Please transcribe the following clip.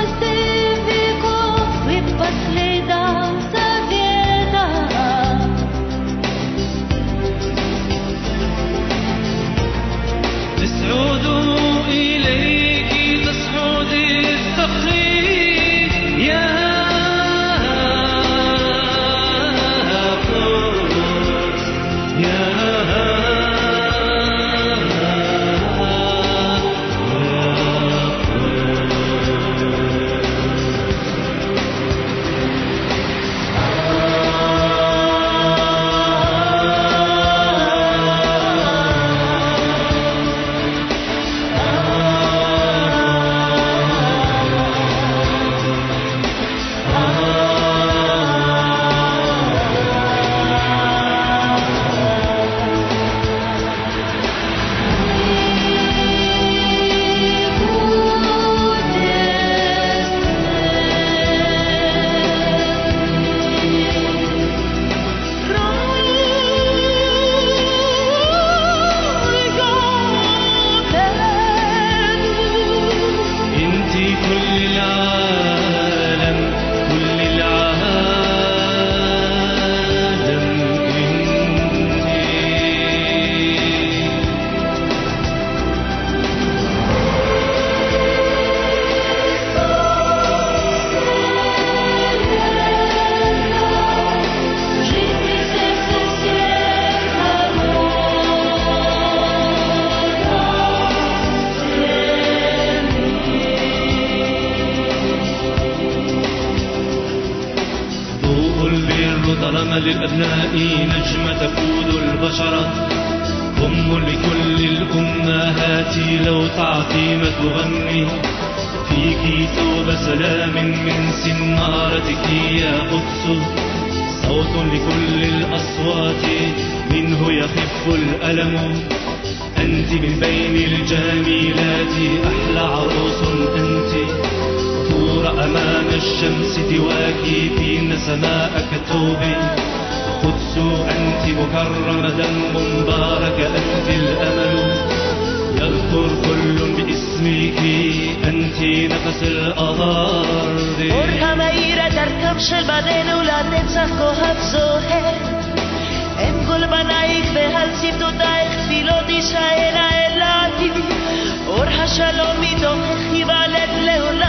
ظلم للأبناء نجمة تقود البشرة، أم لكل الأمهات لو تعطي ما تغني، فيك ثوب سلام من سنارتك يا قدس، صوت لكل الأصوات منه يخف الألم، أنت من بين الجميلات أحلى عروس أنت، طور أمام الشمس تواكبين سماء كالثوب، قدس أنت مكرمة مباركة أنت الأمل، يذكر كل باسمك أنت نفس الأرض. אור המאיר דרכם של בנינו לנצח כוכב זוהר, הם כל בנייך ועל שפתותייך תפילות ישראל האלוהים, אור השלום מתוכך ייוולד לעולם.